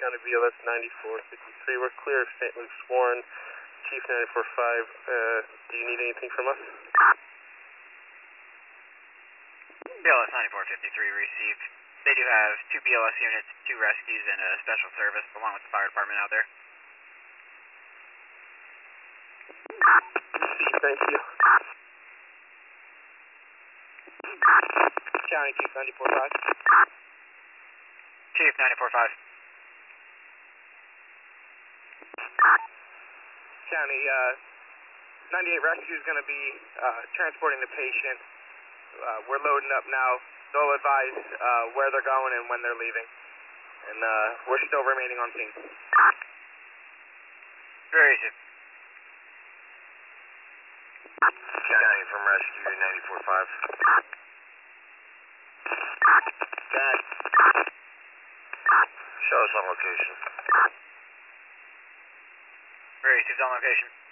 County BLS 9453. We're clear of St. Luke's Warren. Chief 94.5, do you need anything from us? BLS 9453 received. They do have 2 BLS units, 2 rescues, and a special service along with the fire department out there. Thank you. County Chief 94.5. Chief 94.5. County, 98 Rescue is going to be transporting the patient. We're loading up now. They'll advise where they're going and when they're leaving. And we're still remaining on scene. Very easy. County from Rescue 94.5. Dad. Show us on location. Very easy on location.